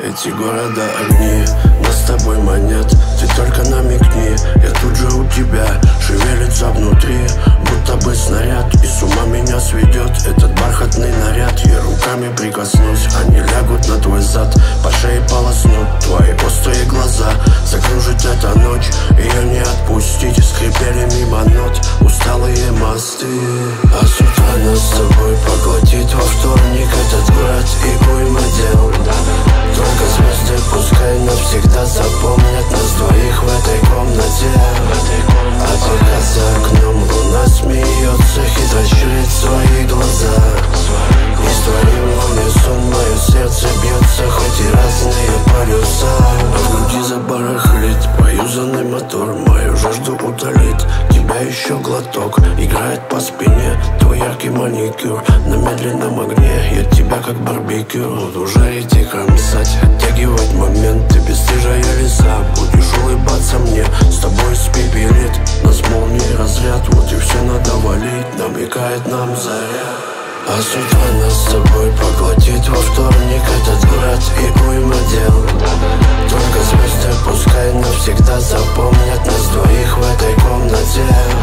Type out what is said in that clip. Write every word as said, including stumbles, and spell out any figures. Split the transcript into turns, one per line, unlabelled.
эти города огни. Нас с тобой манят, ты только намекни. Я тут же у тебя, шевелится внутри, будто бы снаряд, и с ума меня сведет этот бархатный наряд. Я руками прикоснусь, они лягут на твой зад, по шее полоснут твои острые глаза. Закружит эта ночь, ее не отпустить. Скрипели мимо нот усталые мосты, а с утра нас с тобой поглотит во вторник этот город и уйма дел. Только звезды пускай навсегда запомнят нас двоих в этой комнате. А пока за окном луна смеется, хитро щурит свои глаза. И с твоим в унисон мое сердце бьется, хоть и разные полюса. А в груди забарахлит поюзанный мотор, мою жажду утолит тебя еще глоток. Играет по спине твой яркий маникюр, на медленном огне я тебя как барбекю. Буду жарить и кромсать, оттягивать моменты, бесстыжая леса. Будешь улыбаться мне, с тобой спепелит нас молнией разряд. Вот и все надо валить, намекает нам заря. А с утра нас с тобой поглотит во вторник этот город и уйма дел. Только звезды пускай навсегда запомнят нас двоих в этой комнате.